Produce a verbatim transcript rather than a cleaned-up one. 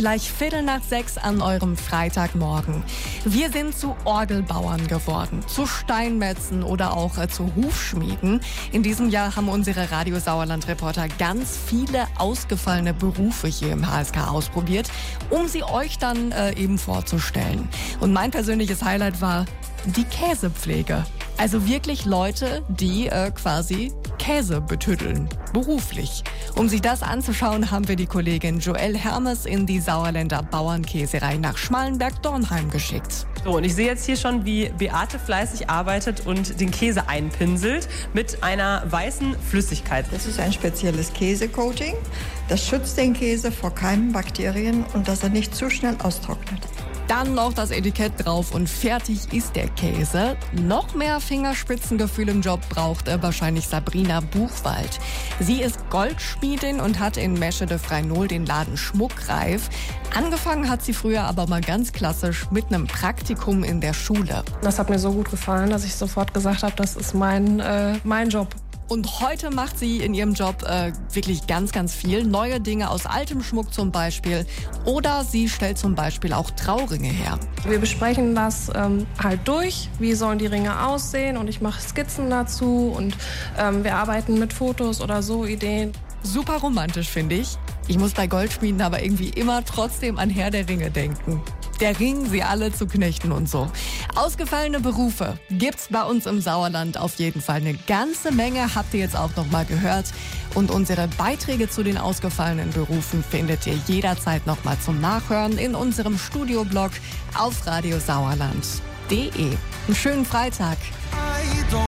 gleich Viertel nach sechs an eurem Freitagmorgen. Wir sind zu Orgelbauern geworden, zu Steinmetzen oder auch äh, zu Hufschmieden. In diesem Jahr haben unsere Radio Sauerland-Reporter ganz viele ausgefallene Berufe hier im H S K ausprobiert, um sie euch dann äh, eben vorzustellen. Und mein persönliches Highlight war die Käsepflege. Also wirklich Leute, die äh, quasi Käse betüddeln, beruflich. Um sich das anzuschauen, haben wir die Kollegin Joelle Hermes in die Sauerländer Bauernkäserei nach Schmallenberg-Dornheim geschickt. So, und ich sehe jetzt hier schon, wie Beate fleißig arbeitet und den Käse einpinselt mit einer weißen Flüssigkeit. Das ist ein spezielles Käsecoating. Das schützt den Käse vor Keimen, Bakterien und dass er nicht zu schnell austrocknet. Dann noch das Etikett drauf und fertig ist der Käse. Noch mehr Fingerspitzengefühl im Job braucht äh, wahrscheinlich Sabrina Buchwald. Sie ist Goldschmiedin und hat in Meschede-Freinol den Laden Schmuckreif. Angefangen hat sie früher aber mal ganz klassisch mit einem Praktikum in der Schule. Das hat mir so gut gefallen, dass ich sofort gesagt habe, das ist mein, äh, mein Job. Und heute macht sie in ihrem Job äh, wirklich ganz, ganz viel. Neue Dinge aus altem Schmuck zum Beispiel. Oder sie stellt zum Beispiel auch Trauringe her. Wir besprechen das ähm, halt durch. Wie sollen die Ringe aussehen? Und ich mache Skizzen dazu. Und ähm, wir arbeiten mit Fotos oder so Ideen. Super romantisch, finde ich. Ich muss bei Goldschmieden aber irgendwie immer trotzdem an Herr der Ringe denken. Der Ring, sie alle zu knechten und so. Ausgefallene Berufe gibt's bei uns im Sauerland auf jeden Fall eine ganze Menge, habt ihr jetzt auch noch mal gehört. Und unsere Beiträge zu den ausgefallenen Berufen findet ihr jederzeit noch mal zum Nachhören in unserem Studioblog auf radiosauerland punkt de. Einen schönen Freitag.